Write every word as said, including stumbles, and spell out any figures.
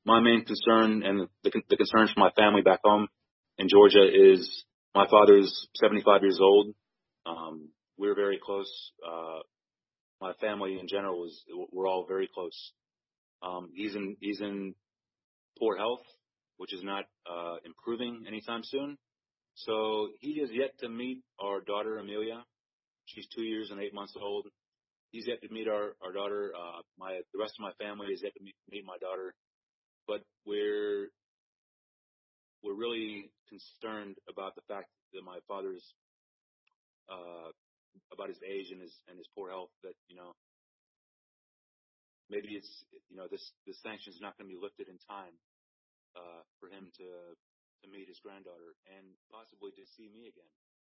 my main concern and the, the concerns for my family back home in Georgia is my father's seventy-five years old. Um, we're very close. Uh, my family in general is, we're all very close. Um, he's in, he's in poor health, which is not, uh, improving anytime soon. So he is yet to meet our daughter, Amelia. She's two years and eight months old. He's yet to meet our, our daughter. Uh, my, the rest of my family is yet to meet, meet my daughter. But we're, we're really concerned about the fact that my father's, uh, about his age and his, and his poor health, that, you know, maybe it's, you know, this, this sanction is not going to be lifted in time, uh, for him to, to meet his granddaughter and possibly to see me again.